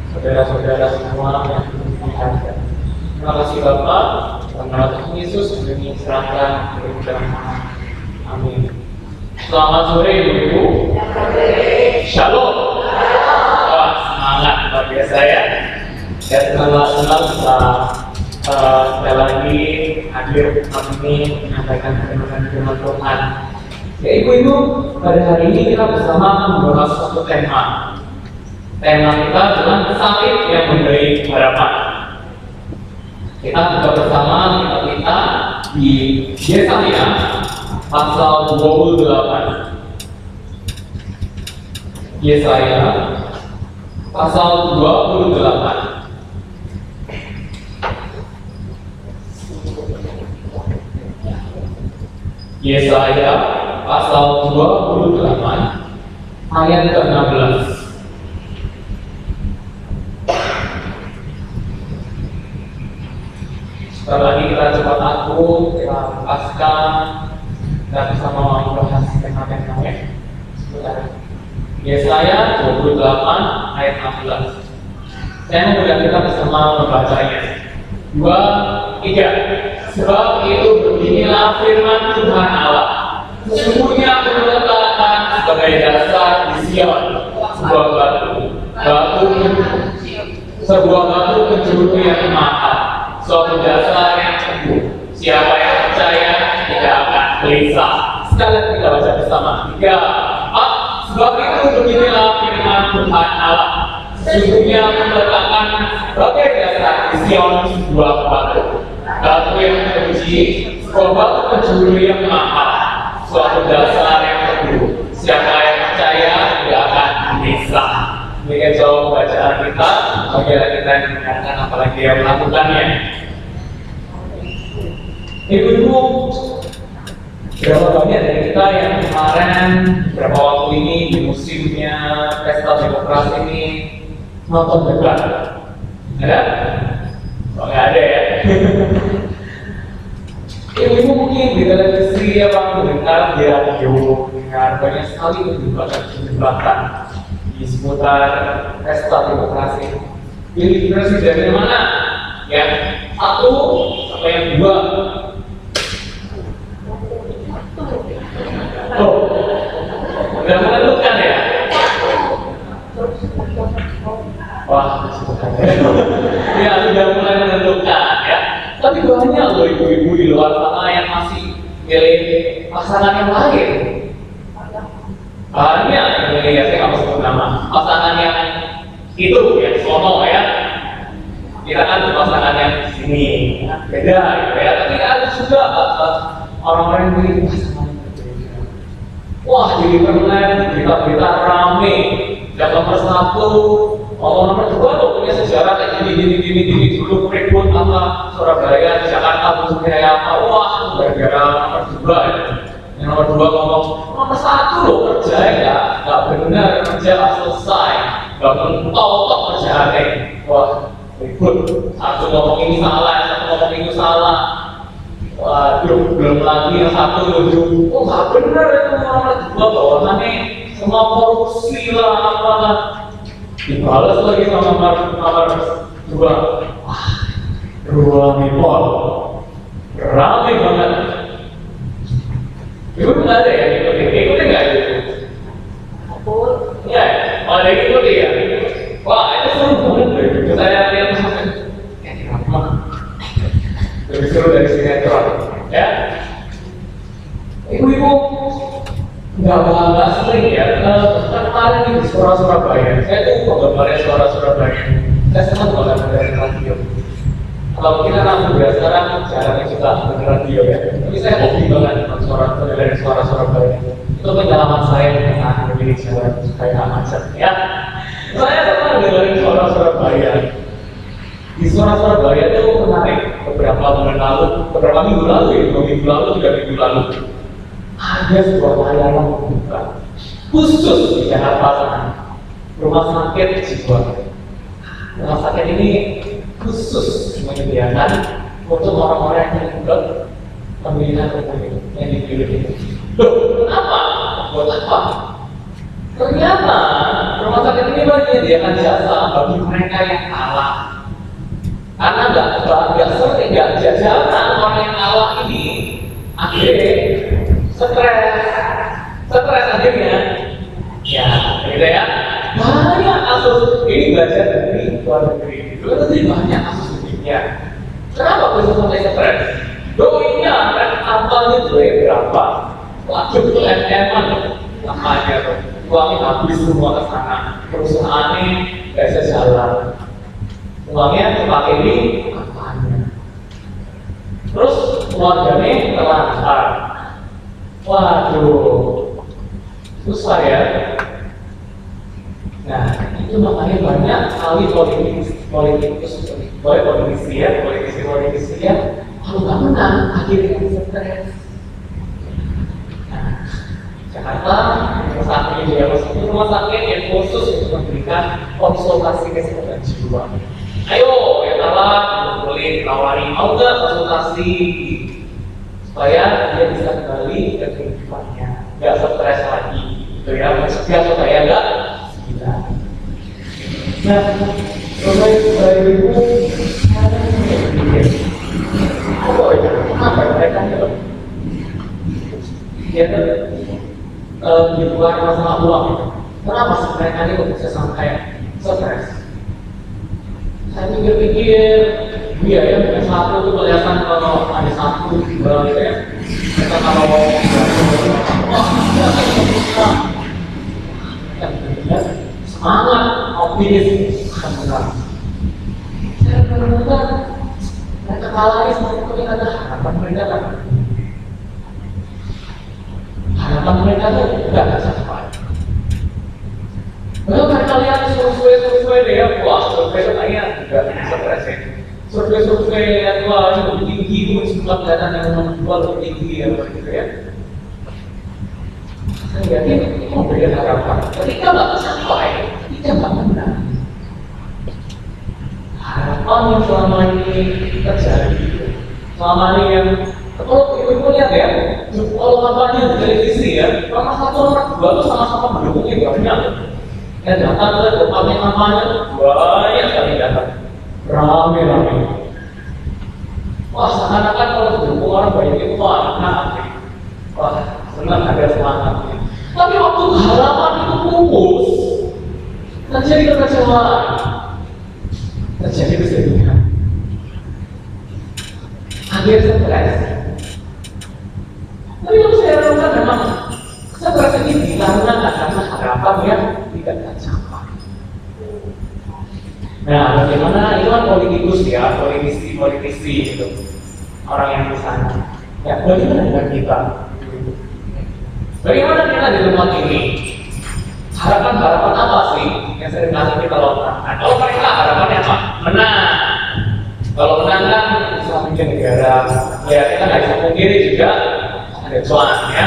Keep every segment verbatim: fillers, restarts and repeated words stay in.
saudara-saudara semua yang berbahagia. Terima kasih Bapak, karena Tuhan Yesus kami serahkan ke dalam tangan. Amin. Selamat sore Ibu-ibu. Shalom. Wah, semangat luar biasa ya. Ya, senang-senang bisa uh, sekali lagi hadir malam ini menyampaikan firman Tuhan. Ya Ibu-ibu, pada hari ini kita bersama membahas satu tema. Tema kita adalah salib yang memberi harapan. Kita juga bersama kita, kita di Yesaya pasal dua puluh delapan. Yesaya pasal dua puluh delapan. Yesaya pasal dua puluh delapan ayat ke enam belas. Sekali lagi kita coba takut, kita lepaskan, dan bersama membahas tema-tema ya. Yesaya dua puluh delapan ayat enam belas. Saya mengundang kita bersama membacanya. Dua, tiga. Sebab itu beginilah firman Tuhan Allah. Sesungguhnya aku meletakkan sebagai dasar di Sion sebuah batu, batu sebuah batu penjuru yang mahal, suatu dasar yang teguh. Siapa yang percaya tidak akan gelisah. Sekali lagi kita baca bersama. Tiga, empat. Sebab itu beginilah firman Tuhan Allah. Sesungguhnya aku meletakkan sebagai dasar di Sion sebuah batu, batu yang terpuji, sebuah batu penjuru yang mahal, suatu dasar yang teguh. Siapa yang percaya tidak akan gelisah. Demikian jauh bacaan kita. Bagilah kita yang mendengarkan apalagi yang melakukannya. Ibu-ibu, berapa banyak dari kita yang kemarin beberapa waktu ini di musimnya pesta demokrasi ini nonton debat? Ada? Oh, nggak ada ya? Ibu-ibu mungkin di televisi apa mendengar di radio, mendengar banyak sekali perdebatan di seputar pesta demokrasi. Pilih presiden yang mana? Yang satu atau yang dua? Oh, udah menentukan ya? Wah, ya sudah mulai menentukan ya. Tapi banyak loh ibu-ibu di luar sana yang masih milih pasangan yang lain. Banyak yang milih, ya saya nggak mau sebut nama. Pasangan yang itu, yang sono ya. Kita kan pasangan yang sini, beda gitu ya. Tapi ada juga uh, orang-orang yang milih pasangan yang berbeda. Wah, jadi internet, berita-berita rame. Yang nomor satu, oh, nomor dua loh punya sejarah kayak gini, gini, gini, gini. Dulu ribut apa Surabaya, Jakarta, itu kayak apa? Wah, gara-gara nomor dua ya. Yang nomor dua ngomong, nomor satu loh kerja ya, nggak benar kerja nggak selesai, nggak mentok kerjaannya. Wah, ribut. Satu ngomong ini salah, satu ngomong itu salah. Waduh, belum lagi yang satu nuju, oh nggak benar itu nomor dua bawahannya semua korupsi lah apalah. Dibalas lagi sama nomor nomor dua. Wah, dua nipol, ramai banget. Ibu nggak ada ya ikutin, ikutin nggak itu? Aku, ya, oh ada yang ikutin ya. Wah, itu seru banget deh. Saya lihat sampai kayak drama. Lebih seru dari sinetron, ya. Ibu-ibu nggak nggak sering ya. Kemarin di Suara Surabaya, saya tuh penggemarnya Suara Surabaya. Saya senang banget dari radio. Kalau kita kan udah sekarang jarang juga dengar radio ya. Tapi saya hobi banget dengan suara dari Suara Surabaya. Itu pengalaman saya dengan memilih suara kayak macet ya. Saya pernah dengerin Suara Surabaya. Di Suara Surabaya itu menarik. Beberapa bulan lalu, beberapa minggu lalu ya, dua minggu lalu, tiga minggu lalu, ada sebuah layanan membuka khusus di Jakarta sana, rumah sakit jiwa. Rumah sakit ini khusus menyediakan untuk orang-orang yang bukan pemilihan umum yang dipilih itu. Loh, kenapa? Buat apa? Ternyata rumah sakit ini menyediakan jasa bagi mereka yang kalah. Karena nggak nggak sering nggak jajaran orang yang kalah ini akhirnya stres, stres akhirnya. Ya, gitu ya. Banyak kasus ini belajar dari luar negeri. Luar negeri banyak kasus begini. Kenapa bisa sampai stres? Doinya kan ampalnya tuh berapa? Waduh itu M M-an namanya tuh. Uangnya habis semua ke sana. Perusahaannya nggak bisa jalan. Uangnya terpakai di kampanye. Terus keluarganya terlantar. Waduh, susah ya. Nah, itu makanya banyak sekali politikus, politikus, boleh politisi ya, politisi, politisi ya. Kalau nggak menang, akhirnya stres. Nah, Jakarta, rumah sakit ya, rumah sakit yang khusus untuk memberikan konsultasi kesehatan jiwa. Ayo, ya kalah, boleh tawari, mau nggak konsultasi supaya dia bisa kembali ke kehidupannya, nggak stres lagi, gitu ya, mencegah supaya nggak gila. Nah, Bapak Ibu, apa ya? Apa mereka itu? Dia tuh di luar masalah uang. Kenapa sih mereka ini bisa sampai stres? Saya pikir-pikir, iya ya, yang satu itu kelihatan kalau ada satu dua gitu ya. Kita kalau mau semangat, optimis, benar. Saya benar-benar mereka kalahnya seperti itu ada harapan mereka kan. Harapan mereka tuh tidak tercapai. Kalau mereka lihat survei-survei deh ya, wah survei itu kayaknya tidak stres ya. Survei-survei yang wah itu lebih tinggi, itu jumlah data yang menjual lebih tinggi ya, begitu ya. Saya yakin itu memberikan harapan. Ketika nggak tercapai, ketika nggak menang, harapan yang selama ini terjadi, selama ini yang kalau ibu-ibu lihat ya, kalau kampanye di televisi ya, nomor satu nomor dua itu sama-sama mendukungnya banyak. Dan datang ke tempatnya kampanye banyak sekali datang, rame-rame. Wah, seakan-akan kalau mendukung orang banyak itu wah anak-anak, wah senang ada semangatnya. Tapi waktu harapan itu pupus, terjadi kekecewaan, terjadi kesedihan, akhirnya stres. Tapi yang saya lakukan memang stres ini dikarenakan karena harapan yang tidak tercapai. Nah, bagaimana itu kan politikus ya, politisi, politisi gitu, orang yang di sana. Ya, bagaimana dengan kita? Bagaimana kita di tempat ini? Harapan-harapan apa sih yang sering kali kita lakukan? Kalau mereka harapannya apa? Menang. Kalau menang kan bisa memimpin negara. Ya, kita nggak bisa pungkiri juga ada cuan ya.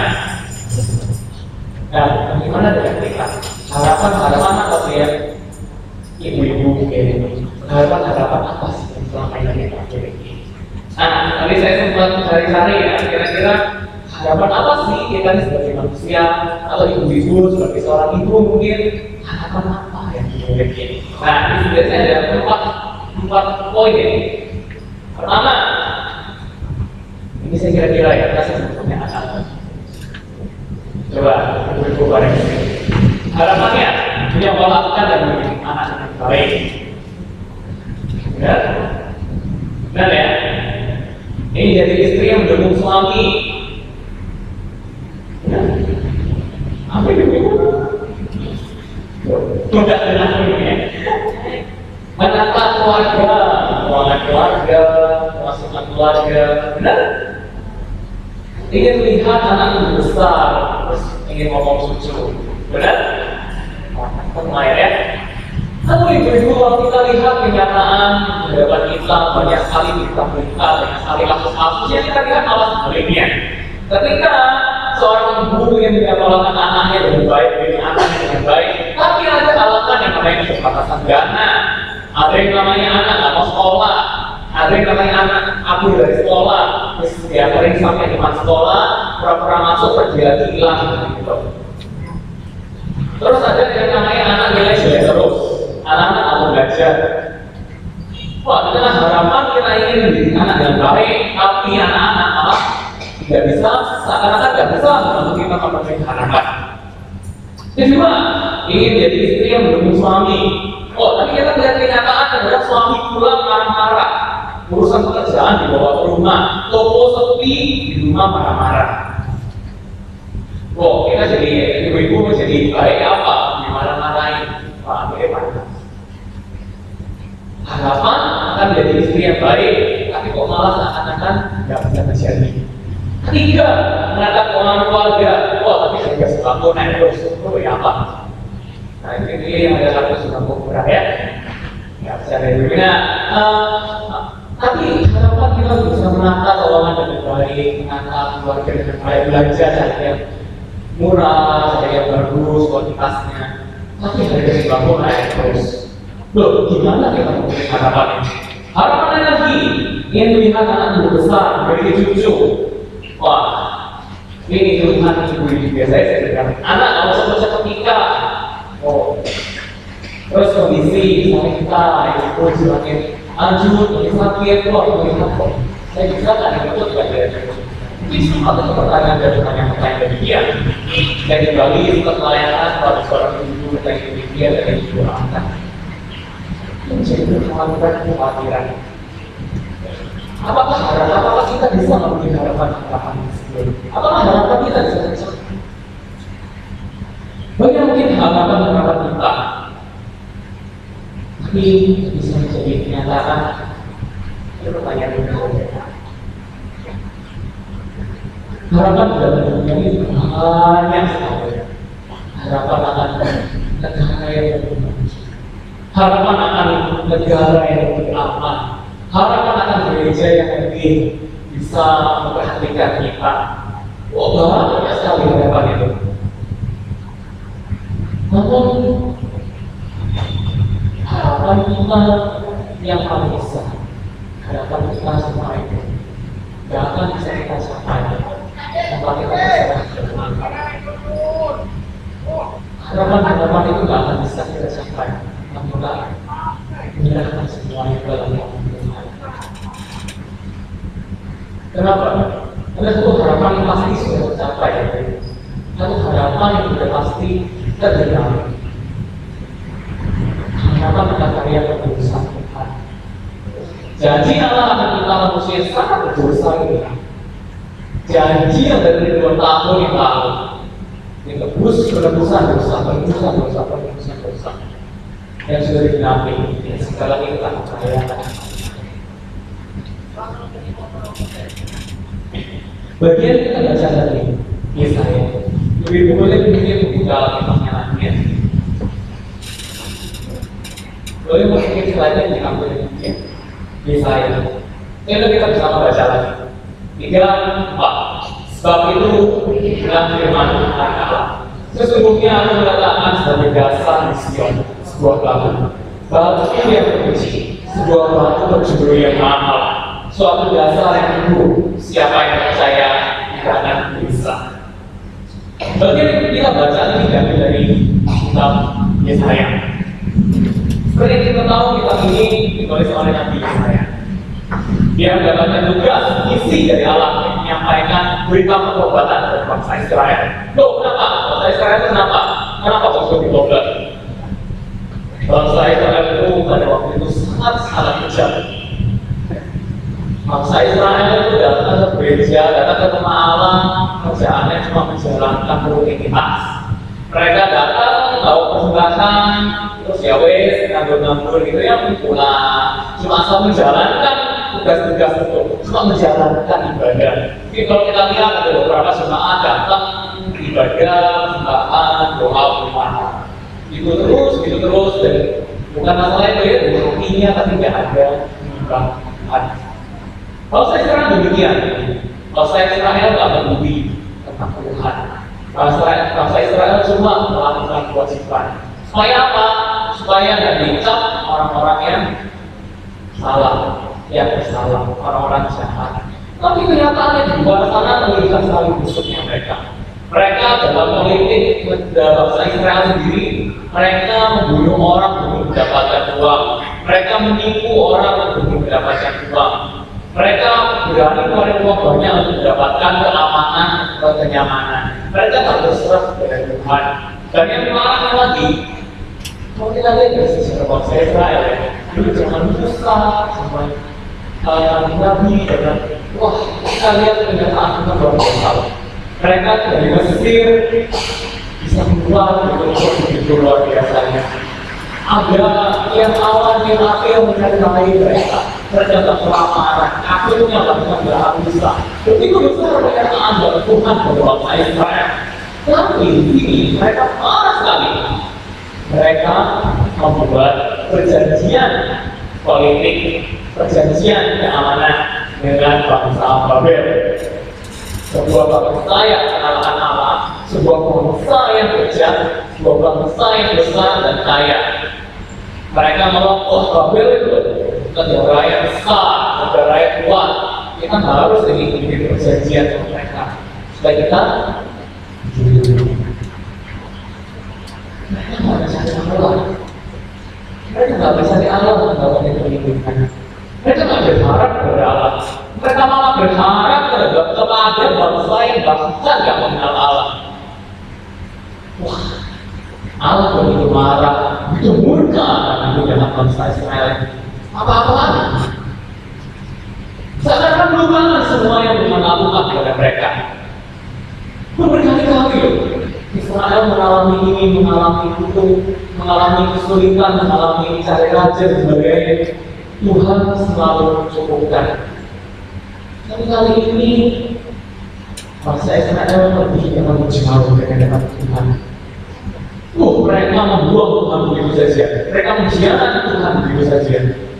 Nah, bagaimana dengan kita? Harapan-harapan apa sih ya? Ibu-ibu kayak ini. Harapan-harapan apa sih yang selama ini kita miliki? Nah, tadi saya sempat cari-cari ya, kira-kira harapan apa sih kita ini sebagai manusia atau ibu-ibu sebagai seorang ibu mungkin harapan apa yang dimiliki? Nah, di sini saya ada empat empat poin ini. Pertama, ini saya kira-kira ya, kita sebutnya anak. Coba ibu-ibu bareng sini. Harapannya punya pola dan mendidik anak yang baik. Benar? Benar ya? Ini jadi istri yang mendukung suami. Apa itu? Tidak dengan ini. Menata keluarga, keuangan keluarga, masukan keluarga, benar? Ingin melihat anak besar, terus ingin ngomong cucu, benar? Lumayan ya. Namun ibu-ibu kalau kita lihat kenyataan di hadapan kita banyak sekali berita-berita, banyak sekali kasus-kasus yang kita lihat malah sebaliknya. Ketika seorang ibu yang menyekolahkan anaknya dengan baik, dengan anaknya dengan baik, tapi ada alasan yang namanya keterbatasan dana, ada yang namanya anak nggak mau sekolah, ada yang namanya anak kabur dari sekolah, terus dia sering sampai depan sekolah, pura-pura masuk pergi lagi hilang gitu. Terus ada yang namanya anak nilai jelek terus, anak-anak mau belajar. Wah, itulah harapan kita ingin mendidik anak yang baik, tapi anak-anak malah tidak bisa, seakan-akan tidak bisa untuk kita memenuhi harapan. Yang kedua, ingin jadi istri yang mendukung suami. Oh, tapi kita lihat kenyataan adalah suami pulang marah-marah, urusan pekerjaan dibawa ke rumah, toko sepi, di rumah marah-marah. Oh, kita jadi ibu-ibu jadi baik apa? Dimarah-marahin, Pak, bagaimana? Harapan akan menjadi istri yang baik, tapi kok malah seakan-akan tidak bisa terjadi. Ketiga, menatap keuangan keluarga. Wah, tapi harga sembako naik terus. Oh, ya apa? Nah, ini yang ada satu sembako murah ya. Ya, bisa dari dulu. Nah, uh, tapi harapan kita bisa menata keuangan dengan baik, menata keluarga dengan baik, belanja cari yang murah, cari yang bagus, kualitasnya. Tapi harga sembako naik terus. Loh, gimana kita mempunyai harapan ini? Harapan lagi, ingin melihat anak tumbuh besar, memiliki cucu. Wah, ini keluhan ibu ini biasanya saya dengar. Anak kalau selesai ketika, oh, terus kondisi misalnya kita itu semakin lanjut, makin sakit, wah, melihat kok saya bisa kan yang itu tidak ada. Mungkin semua itu pertanyaan dari pertanyaan-pertanyaan dari dia. Saya dibagi untuk pelayanan pada seorang ibu dari dia dari ibu anak. Menjadi kekhawatiran kekhawatiran. Apakah harapan? Apakah kita bisa memiliki harapan-harapan tersebut? Apakah harapan kita bisa tercapai? Bagaimana mungkin harapan-harapan kita, tapi bisa menjadi kenyataan? Itu pertanyaan berikutnya. Harapan dalam dunia ini banyak sekali. Harapan akan negara yang berkembang. Harapan akan negara yang lebih aman, harapan akan gereja yang lebih bisa memperhatikan kita. Oh, banyak sekali harapan itu. Namun harapan kita yang paling besar, harapan kita semua itu tidak akan bisa kita capai tanpa kita berserah kepada Tuhan. Harapan-harapan itu tidak akan bisa kita capai tanpa menyerahkan semuanya dalam Tuhan. Kenapa? Karena satu harapan yang pasti sudah tercapai, satu harapan yang sudah pasti tergenapi. Harapan akan karya kebesaran Tuhan. Janji Allah akan kita manusia sangat berdosa ini. Janji yang dari ribuan tahun yang lalu, ditebus penebusan dosa, penebusan dosa, penebusan dosa. Yang sudah digenapi, ya, segala itu kan kekayaan. Bagian kita baca tadi, Yesaya. Lebih boleh mungkin dalam kitabnya lagi ya. Boleh mungkin selainnya diambil ya. Yesaya. Ini kita bisa membaca lagi. Tiga, empat. Sebab itu dalam firman Allah. Sesungguhnya aku meletakkan sebagai dasar di Sion sebuah batu, batu yang terpuji, sebuah batu berjubel yang mahal, suatu dasar yang teguh. Siapa yang percaya tidak akan bisa. Bagian kita baca ini diambil dari kitab Yesaya. Seperti yang kita tahu, kitab ini ditulis oleh Nabi Yesaya. Dia mendapatkan tugas isi dari Allah yang menyampaikan berita pertobatan dari bangsa Israel. Loh, kenapa? Bangsa Israel itu kenapa? Kenapa harus ditobat? Bangsa Israel itu pada waktu itu sangat sangat kejam. Bangsa Israel itu datang ke gereja, datang ke rumah Allah, kerjaannya cuma menjalankan rutinitas. Mereka datang bawa persembahan, terus ya wes nganggur-nganggur gitu ya pulang. Cuma asal menjalankan tugas-tugas itu, cuma menjalankan ibadah. Jadi kalau kita lihat ada beberapa jemaat datang ibadah, sembahan, doa, rumah. Itu terus, itu terus dan bukan masalah itu ya, rutininya tapi tidak ada perubahan. Kalau saya sekarang demikian, kalau saya Israel tidak peduli tentang Tuhan. Bangsa Israel cuma melakukan kewajiban. Supaya apa? Supaya tidak dicap orang-orang yang salah, yang bersalah, orang-orang jahat. Tapi kenyataannya di luar sana terlihat sekali busuknya mereka. Mereka dalam politik dalam bangsa Israel sendiri, mereka membunuh orang untuk mendapatkan uang. Mereka menipu orang untuk mendapatkan uang. Mereka berani mengeluarkan uang banyak untuk mendapatkan keamanan atau kenyamanan. Mereka tak berserah kepada Tuhan. Dan yang parahnya lagi, kalau kita lihat dari sejarah bangsa Israel ya, dulu zaman Musa, zaman uh, Nabi, dan wah kita lihat kenyataan tentang luar biasa. Mereka dari Mesir bisa keluar dengan begitu luar biasanya. Ada yang awal yang akhir menyertai mereka. Mereka tak kelaparan, akhirnya mereka tidak bisa. Begitu besar kenyataan dari Tuhan pada bangsa Israel. Tapi ini mereka parah sekali. Mereka membuat perjanjian politik, perjanjian keamanan dengan bangsa Babel. Sebuah bangsa yang mengalahkan Allah, sebuah bangsa yang kejam, sebuah bangsa yang besar dan kaya. Mereka melompoh Babel itu negara yang besar, negara yang kuat. Kita harus ini bikin perjanjian dengan mereka supaya kita mereka nggak bisa Allah. Mereka nggak bisa di Allah mendapatkan perlindungan. Mereka nggak berharap kepada Allah. Mereka malah berharap kepada bangsa yang bahkan nggak mengenal Allah. Wah, Allah begitu marah, begitu murka dengan bangsa Israel. Apa-apaan? Seakan-akan melupakan semua yang Tuhan lakukan kepada mereka. Berkali-kali loh, Israel mengalami ini, mengalami itu, mengalami kesulitan, mengalami cari raja dan sebagainya. Tuhan selalu mencukupkan. Tapi kali ini bangsa Israel lebih yang jauh dengan Tuhan. Uh, mereka membuang Tuhan begitu saja. Mereka mengkhianati Tuhan begitu saja.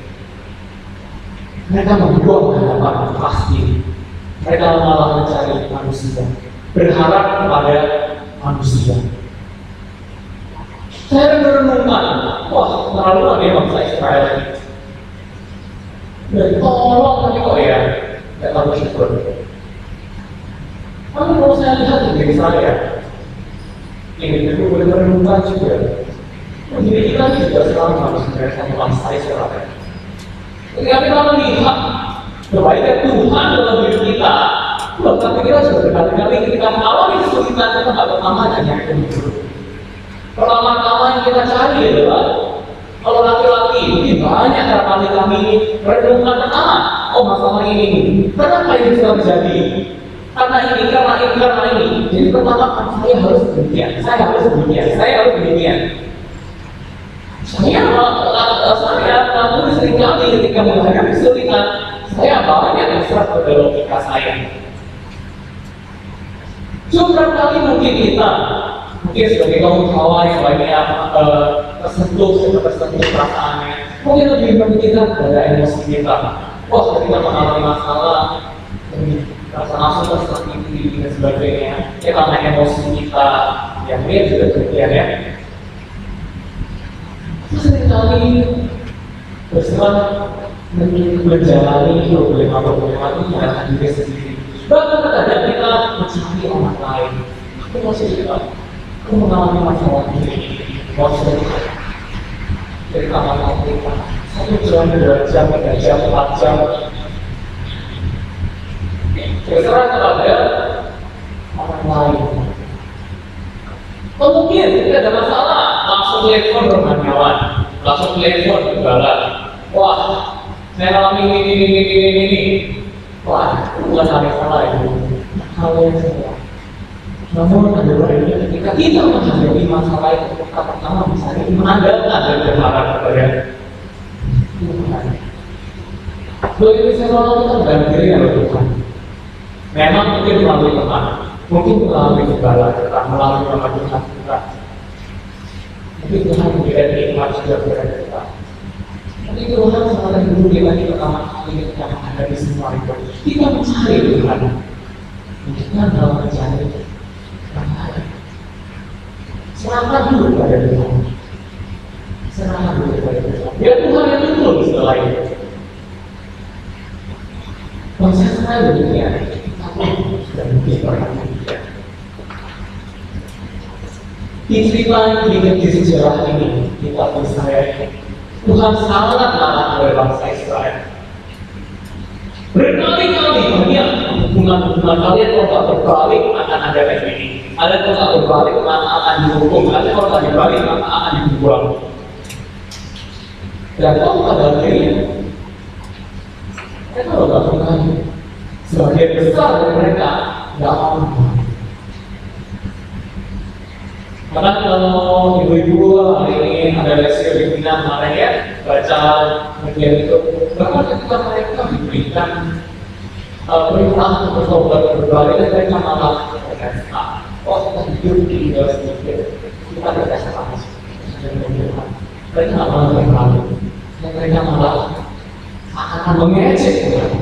Mereka membuang harapan pasti. Mereka malah mencari manusia, berharap kepada manusia. Saya merenungkan, wah terlalu ada bangsa Israel ini. Dan tolong tapi kok ya, tidak tahu bersyukur. Tapi kalau saya lihat di diri saya, ini itu boleh merenungkan juga. Diri kita juga selalu harus menyerahkan bangsa Israel. Ketika kita melihat kebaikan Tuhan dalam diri kita, bahkan kita sudah berkali-kali ketika mengalami kesulitan kita nggak pertama hanya itu. Pertama-tama yang kita cari adalah kalau laki-laki ini banyak kali kami merenungkan tentang oh masalah ini, kenapa ini bisa terjadi? Karena ini, karena ini, karena ini. Jadi pertama saya harus demikian, saya harus demikian, saya harus demikian. Saya saya namun seringkali ketika menghadapi kesulitan, saya banyak berserah pada logika saya. Suatu kali mungkin kita, mungkin sebagai kaum hawa yang banyak uh, tersentuh, sudah tersentuh perasaannya, mungkin lebih memikirkan pada emosi kita. Wah, ketika mengalami masalah, rasa langsung tersakiti dan sebagainya, ya karena emosi kita yang dia juga demikian ya. Seringkali berserah menjalani problema-problema itu menyalahkan diri sendiri. Bahkan kadang kita mencari orang lain. Aku mau cerita, aku mengalami masalah ini. Mau cerita dari kamar kita. Satu jam, dua jam, tiga jam, empat jam. Berserah kepada orang lain. Oh mungkin tidak ada masalah, langsung telepon rohaniawan, langsung telepon gembala. Wah, saya alami ini, ini, ini, ini, ini. Wah, bukan hal yang salah itu, hal yang salah. Namun ada baiknya ketika kita menghadapi masalah itu, kita pertama misalnya mengandalkan dan berharap kepada Tuhan. Kalau ini saya mau kita berganti dengan Tuhan. Memang mungkin melalui teman, mungkin melalui gembala kita, melalui pemasukan kita. Mungkin Tuhan memberikan nikmat juga kepada kita. Tapi Tuhan setelah dulu kita di pertama kali kita menghadapi semua itu, kita mencari Tuhan. Kita dalam mencari Tuhan. Serahkan dulu kepada Tuhan. Serahkan dulu kepada Tuhan. Biar Tuhan yang tuntun setelah itu. Bangsa saya demikian. Sudah mungkin orang yang cerita di sejarah ini kita percaya Tuhan sangat marah kepada bangsa Israel. Berkali-kali banyak hubungan-hubungan kalian kalau tak berbalik akan ada kayak ini. Ada kalau tak berbalik maka akan dihukum. Ada kalau tak berbalik maka akan dibuang. Dan kalau pada akhirnya mereka tidak pernah. Sebagian besar dari mereka tidak mau. Maka kalau ibu-ibu hari ini ada lesio di Bina kemarin ya baca bagian itu, bahkan ketika mereka diberikan uh, perintah untuk bertobat berbalik, mereka malah berkata, oh kita hidup di Indonesia sedikit, kita berkata apa? Mereka malah berbalik, mereka malah akan mengejek Tuhan.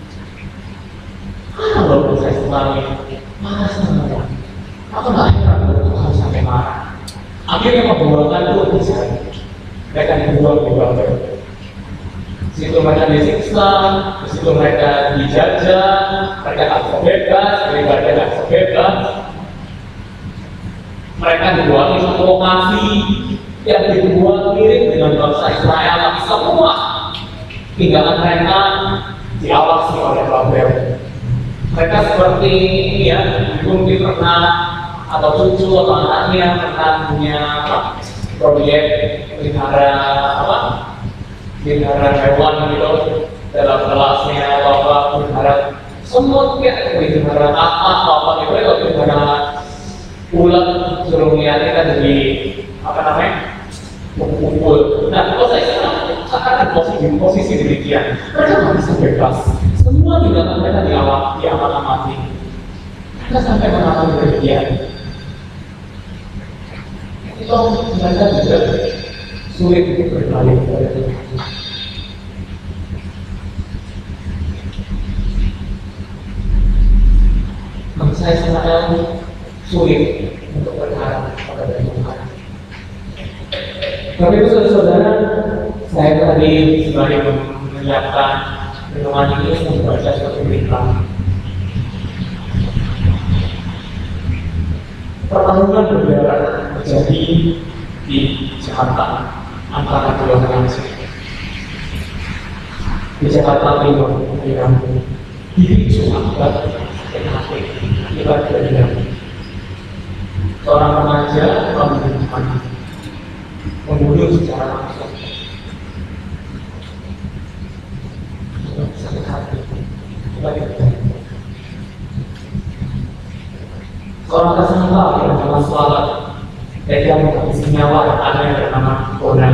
Kalau proses Islami, mana sebenarnya? Aku nggak heran kalau Tuhan sampai marah. Akhirnya pembuangan itu terjadi. Mereka dibuang di Babel. Di situ mereka disiksa, di situ mereka dijajah, mereka tak bisa bebas, mereka tak bisa bebas. Mereka dibuang di satu lokasi yang dibuat mirip dengan bangsa Israel, tapi semua tinggalan mereka diawasi oleh Babel. Mereka seperti ini ya, mungkin pernah atau cucu atau anaknya pernah punya apa, proyek pelihara apa, pelihara hewan gitu dalam kelasnya atau apa, pelihara semut ya, pelihara apa atau apa gitu, atau pelihara ulat, suruh lihatnya kan jadi apa namanya, kumpul. Nah, kalau saya sekarang posisi posisi demikian, mereka nggak bisa bebas. Semua juga mereka diawak, diamat-amati. Mereka sampai mengalami kerugian. Itu mereka juga sulit untuk berbalik kepada Tuhan. Bangsa Israel sulit untuk berharap kepada Tuhan. Tapi itu saudara, saya tadi sembari menyiapkan renungan ini membaca suatu berita. Pertarungan berdarah terjadi di Jakarta antara dua negara. Di Jakarta Timur, di Lampung, dipicu akibat sakit hati, akibat dendam. Seorang remaja membunuh membunuh secara langsung. Sakit hati, akibat dendam. Seorang tersangka yang bernama Selamat, dia menghabisi nyawa anak yang bernama Bonang.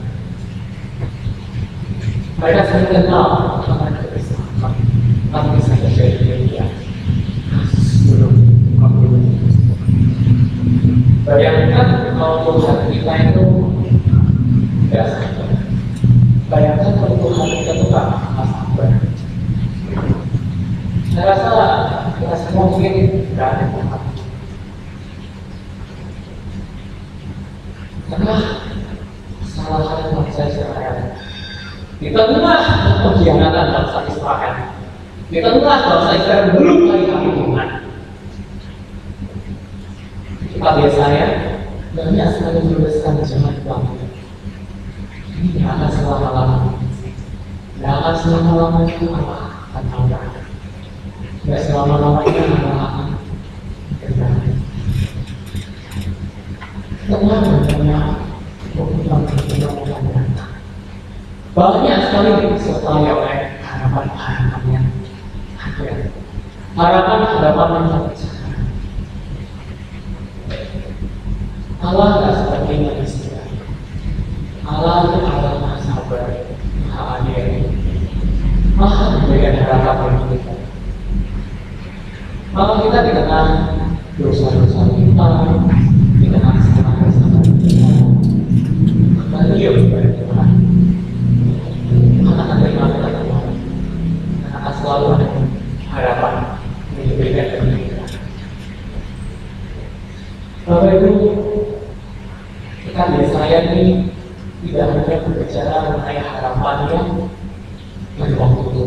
Mereka sering kenal dengan kebersamaan, tapi saja dari media kasus bunuh membunuh. Bayangkan kalau Tuhan kita itu tidak sabar. Bayangkan kalau Tuhan kita itu tak sabar. Saya rasa kita semua mungkin tidak ada Tuhan. Karena kesalahan bangsa Israel, di tengah pengkhianatan bangsa Israel, di tengah bangsa Israel belum lagi kami Tuhan. Kita biasanya banyak sekali menuliskan jangan bangun. Ini tidak akan selama-lamanya. Tidak akan selama-lamanya itu Allah akan tahu. Tidak selama-lamanya Allah akan terjadi. Tengah banyak hubungan-hubungan banyak sekali disertai oleh harapan-harapan yang ada, harapan-harapan yang terjadi. Allah tidak seperti manusia. Allah itu Allah Maha Sabar, Maha Adil, Maha memberikan harapan bagi kita. Maka kita dikenakan dosa-dosa kita, dikenakan kesalahan-kesalahan kita, kembali kepada Tuhan. Maka akan terima kita Tuhan, dan akan selalu ada harapan yang diberikan kepada kita. Bapak Ibu, kita di saya ini tidak hanya berbicara mengenai harapannya pada waktu itu,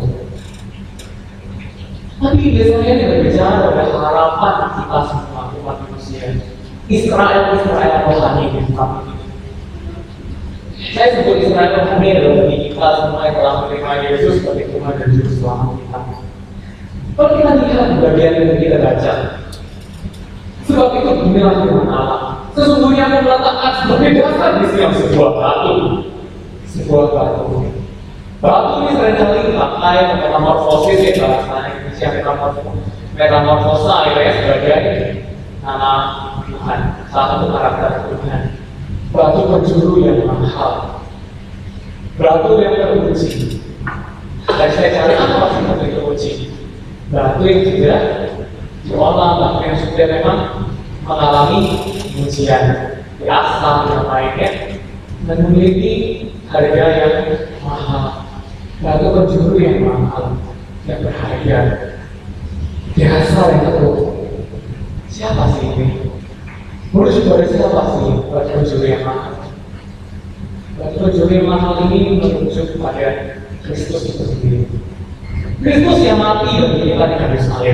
tapi biasanya dia berbicara pada harapan kita semua umat manusia. Israel Israel rohani di muka bumi. Saya sebut Israel rohani adalah bagi kita semua yang telah menerima Yesus sebagai Tuhan dan Juru Selamat kita. Kalau kita lihat bagian yang kita baca, sebab itu beginilah firman Allah. Sesungguhnya aku meletakkan sebagai dasar di sini sebuah batu, sebuah batu. Batu ini seringkali dipakai metamorfosis ya bahasa Indonesia metamorfosa ya sebagai nama Tuhan, salah satu karakter Tuhan. Batu penjuru yang mahal, batu yang teruji. Dan saya cari apa sih batu yang teruji? Batu yang tidak diolah, batu yang sudah memang mengalami ujian di asal yang lainnya dan memiliki harga yang mahal. Batu penjuru yang mahal, yang berharga, biasa yang teruji. Siapa sih ini? Menurut saudara siapa sih batu penjuru yang mahal? Batu penjuru yang mahal ini merujuk kepada Kristus itu sendiri. Kristus yang mati bagi kita di kayu salib.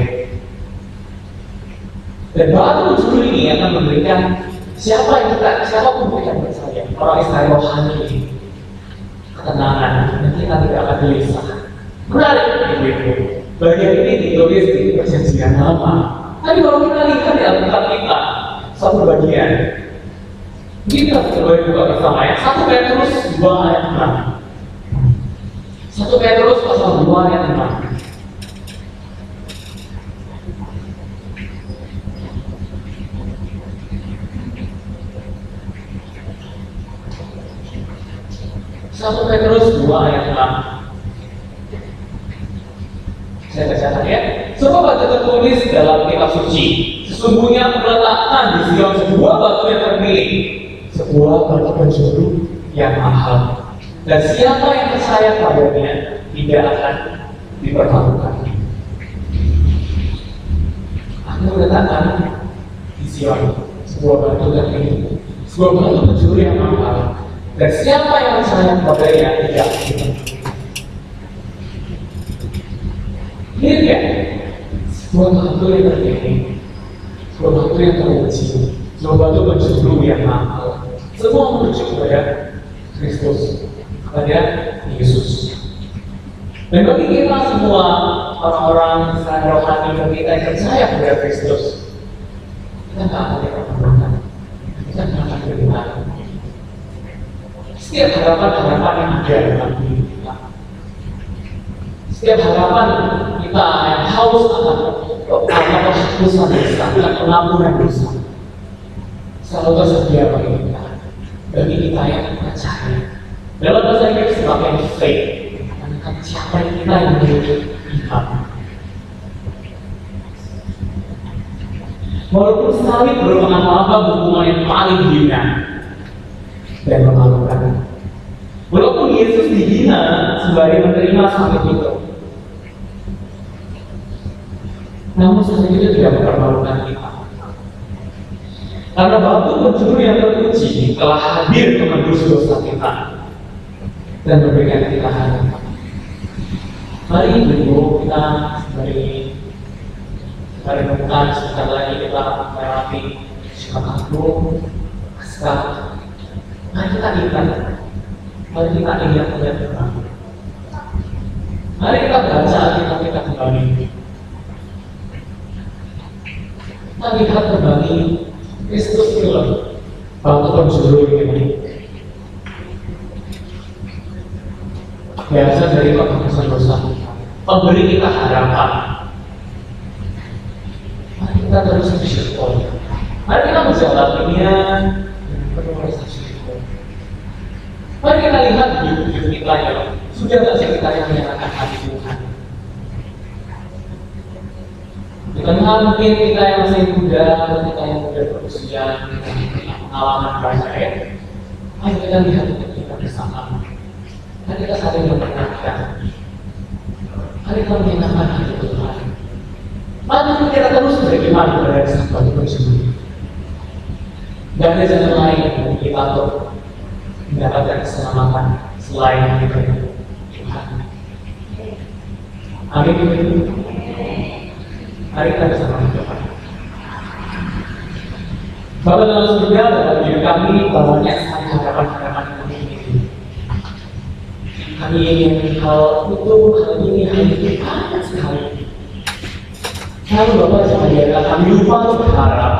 Dan batu penjuru ini akan memberikan siapa yang kita, siapapun yang percaya, orang Israel rohani ini ketenangan, dan kita tidak akan gelisah. Menarik ibu-ibu. Bagian ini ditulis di Perjanjian Lama. Tapi kalau kita lihat di Alkitab kita, satu bagian, kita coba buka bersama ya. Satu Petrus dua ayat enam. Satu Petrus pasal dua ayat enam. Satu Petrus dua ayat enam. Saya bacakan ya. Sebab ada tertulis dalam kitab suci, sesungguhnya aku meletakkan di Sion sebuah batu yang terpilih, sebuah batu penjuru yang mahal, dan siapa yang percaya padanya tidak akan dipermalukan. Aku meletakkan di Sion sebuah batu terpilih, sebuah batu penjuru yang mahal, dan siapa yang percaya padanya tidak akan dipermalukan. Lihat ya, sebuah batu yang terpilih, sebuah batu yang teruji, sebuah batu penjuru yang mahal, semua merujuk kepada Kristus, kepada Yesus. Dan bagi kita semua orang-orang Israel rohani dan kita yang percaya kepada Kristus, kita tidak akan dipermalukan, kita tidak akan beriman. Setiap harapan-harapan yang ada dalam diri kita, setiap harapan kita yang haus akan penghapusan dosa, akan pengampunan dosa, selalu tersedia bagi kita, bagi kita yang percaya. Dalam bahasa Inggris sebagai faith, karena siapa yang kita yang memiliki iman. Walaupun salib merupakan apa hukuman yang paling hina dan memalukan. Walaupun Yesus dihina sembari menerima salib itu, namun salib itu tidak mempermalukan kita. Karena batu penjuru yang teruji telah hadir menembus dosa kita dan memberikan kita harapan. Mari ibu kita sembari sembari menemukan sebentar lagi kita melewati Jumat Agung, Paskah. Mari kita ingat, mari kita ingat melihat Tuhan. Mari kita baca Alkitab kita kembali. Kita lihat kembali Kristus itu batu penjuru ini. Biasa dari penghapusan dosa, memberi kita harapan. Mari kita terus bersyukur. Mari kita menjalaninya dengan penuh rasa syukur. Mari kita lihat hidup kita ya, sudah tidak sih kita yang menyerahkan hati Tuhan. Di tengah mungkin kita yang masih muda, kita yang muda berusia, kita yang punya pengalaman banyak, mari kita lihat kita bersama. Mari kita saling memperhatikan. Mari kita menyenangkan hati Tuhan. Mari kita terus beriman kepada Sang Batu Penjuru. Dan ada jalan lain yang kita untuk mendapatkan keselamatan selain diberi Tuhan. Amin. Mari kita bersama Tuhan. Bapak dalam surga dalam diri kami banyak sekali harapan-harapan kami ini. Kami ingin hal itu, hal ini, hal itu banyak sekali. Lalu Bapak jangan biarkan kami lupa untuk berharap.